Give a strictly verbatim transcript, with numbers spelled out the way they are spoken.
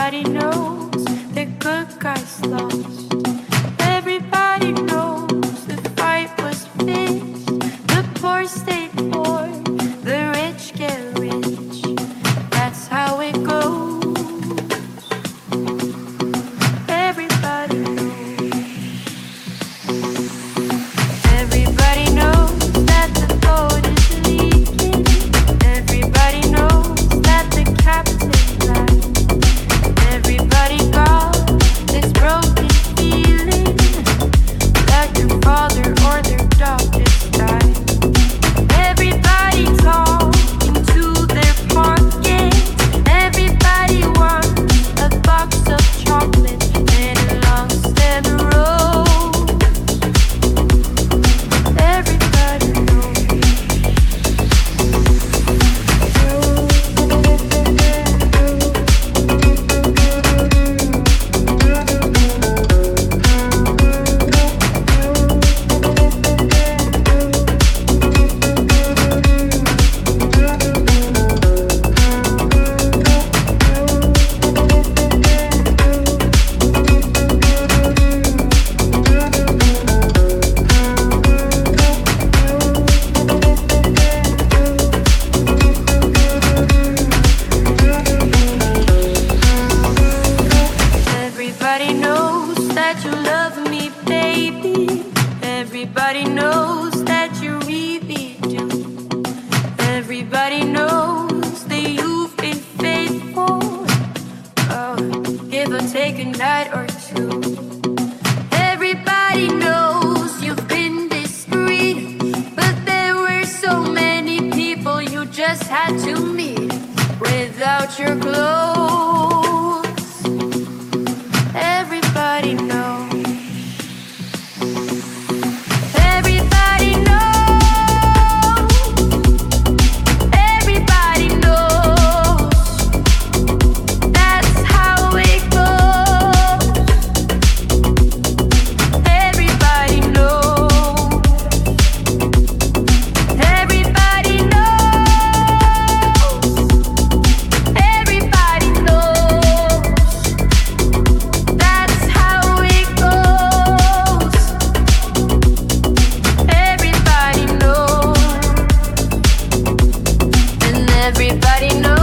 Everybody knows the good guys lost. Everybody knows the fight was fixed. The poor stay poor, the rich get rich. That's how it goes. Everybody knows. Everybody knows that the boat is leaking. Everybody knows that the captain lied. Everybody got this broken feeling that your father or their dog just died. Everybody talking to their pockets. Everybody wants a box of chocolate and a long stem rose. Everybody knows. Everybody knows that you love me, baby. Everybody knows that you really do. Everybody knows that you've been faithful. Oh, give or take a night or two. Everybody knows you've been discreet, but there were so many people you just had to meet without your clothes. Everybody knows. Everybody knows. Everybody knows. That's how it goes. Everybody knows. Everybody knows. Everybody knows. That's how it goes. Everybody knows. And everybody knows.